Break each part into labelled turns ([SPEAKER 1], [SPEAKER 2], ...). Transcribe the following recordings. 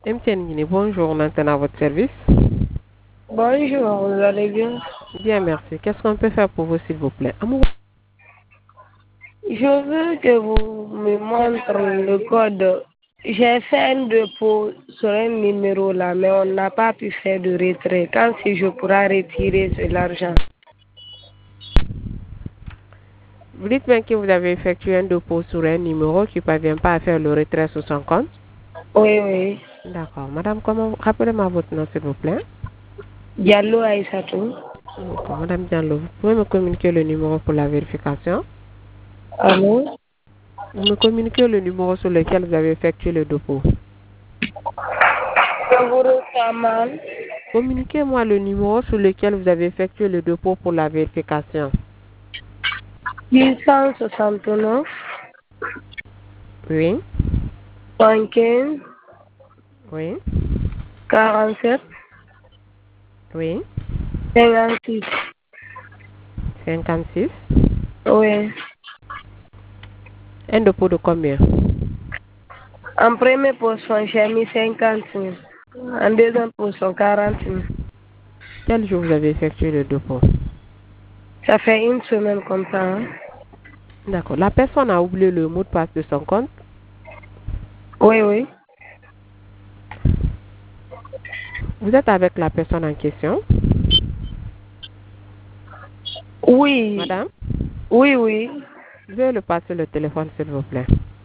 [SPEAKER 1] MTN Guinée, bonjour, maintenant à votre service.
[SPEAKER 2] Bonjour, vous allez bien?
[SPEAKER 1] Bien, merci. Qu'est-ce qu'on peut faire pour vous, s'il vous plaît?
[SPEAKER 2] Je veux que vous me montrez le code. J'ai fait un dépôt sur un numéro là, mais on n'a pas pu faire de retrait. Quand si je pourrai retirer l'argent?
[SPEAKER 1] Vous dites bien que vous avez effectué un dépôt sur un numéro qui ne parvient pas à faire le retrait sur son compte.
[SPEAKER 2] Oui, oui.
[SPEAKER 1] D'accord. Madame, rappelez-moi votre nom, s'il vous plaît.
[SPEAKER 2] Diallo Aïssatou.
[SPEAKER 1] D'accord. Madame Diallo, vous pouvez me communiquer le numéro pour la vérification?
[SPEAKER 2] Allô?
[SPEAKER 1] Vous me communiquez le numéro sur lequel vous avez effectué le dépôt.
[SPEAKER 2] Je vous reçois mal.
[SPEAKER 1] Communiquez-moi le numéro sur lequel vous avez effectué le dépôt pour la vérification.
[SPEAKER 2] 669
[SPEAKER 1] Oui,
[SPEAKER 2] 115
[SPEAKER 1] oui,
[SPEAKER 2] 47
[SPEAKER 1] oui.
[SPEAKER 2] 56.
[SPEAKER 1] 56.
[SPEAKER 2] Oui.
[SPEAKER 1] Un dépôt de combien?
[SPEAKER 2] En première position, j'ai mis 50 000. En deuxième position, 40 000.
[SPEAKER 1] Quel jour vous avez effectué le dépôt?
[SPEAKER 2] Ça fait une semaine comme ça. Hein?
[SPEAKER 1] D'accord. La personne a oublié le mot de passe de son compte.
[SPEAKER 2] Oui, oui.
[SPEAKER 1] Vous êtes avec la personne en question?
[SPEAKER 2] Oui.
[SPEAKER 1] Madame?
[SPEAKER 2] Oui, oui.
[SPEAKER 1] Veuillez le passer le téléphone, s'il vous plaît.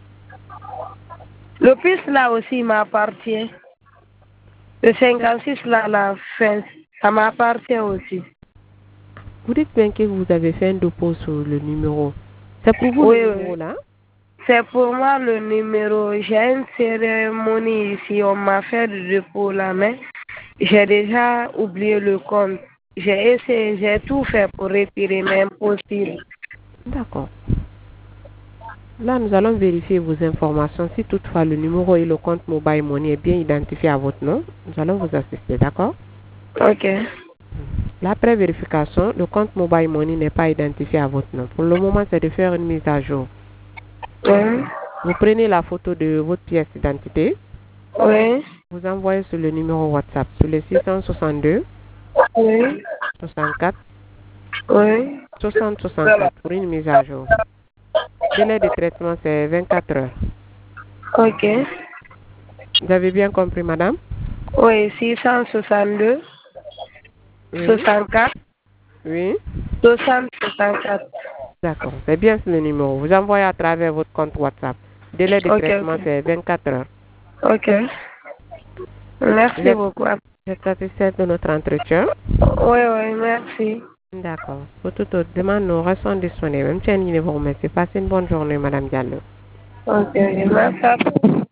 [SPEAKER 2] Le plus là aussi m'appartient. Le 56 là, la fin, ça m'appartient aussi.
[SPEAKER 1] Vous dites bien que vous avez fait un dépôt sur le numéro. C'est pour vous le
[SPEAKER 2] Oui,
[SPEAKER 1] numéro
[SPEAKER 2] oui.
[SPEAKER 1] là?
[SPEAKER 2] C'est pour moi le numéro. J'ai une cérémonie ici. On m'a fait le dépôt là, mais j'ai déjà oublié le compte. J'ai essayé, j'ai tout fait pour retirer, mais impossible.
[SPEAKER 1] D'accord. Là, nous allons vérifier vos informations. Si toutefois le numéro et le compte Mobile Money est bien identifié à votre nom, nous allons vous assister, d'accord?
[SPEAKER 2] Ok.
[SPEAKER 1] L'après vérification, le compte Mobile Money n'est pas identifié à votre nom. Pour le moment, c'est de faire une mise à jour.
[SPEAKER 2] Oui.
[SPEAKER 1] Vous prenez la photo de votre pièce d'identité,
[SPEAKER 2] Oui.
[SPEAKER 1] vous envoyez sur le numéro WhatsApp, sur le 662
[SPEAKER 2] Oui.
[SPEAKER 1] 64
[SPEAKER 2] Oui.
[SPEAKER 1] 60 64 pour une mise à jour. Délai de traitement, c'est 24 heures.
[SPEAKER 2] Ok.
[SPEAKER 1] Vous avez bien compris, madame?
[SPEAKER 2] Oui, 662,
[SPEAKER 1] Oui.
[SPEAKER 2] 64,
[SPEAKER 1] Oui.
[SPEAKER 2] 60, 64.
[SPEAKER 1] D'accord. C'est bien sur le numéro. Vous envoyez à travers votre compte WhatsApp. Délai de
[SPEAKER 2] Ok,
[SPEAKER 1] traitement,
[SPEAKER 2] ok.
[SPEAKER 1] c'est 24 heures.
[SPEAKER 2] Ok.
[SPEAKER 1] Vous
[SPEAKER 2] Merci
[SPEAKER 1] êtes,
[SPEAKER 2] beaucoup.
[SPEAKER 1] vous êtes satisfait de notre entretien?
[SPEAKER 2] Oui, oui, merci.
[SPEAKER 1] D'accord. Pour toute autre demande, nous restons disponibles. Même si vous remercie. Passez une bonne journée, madame Diallo.
[SPEAKER 2] Ok, merci à vous.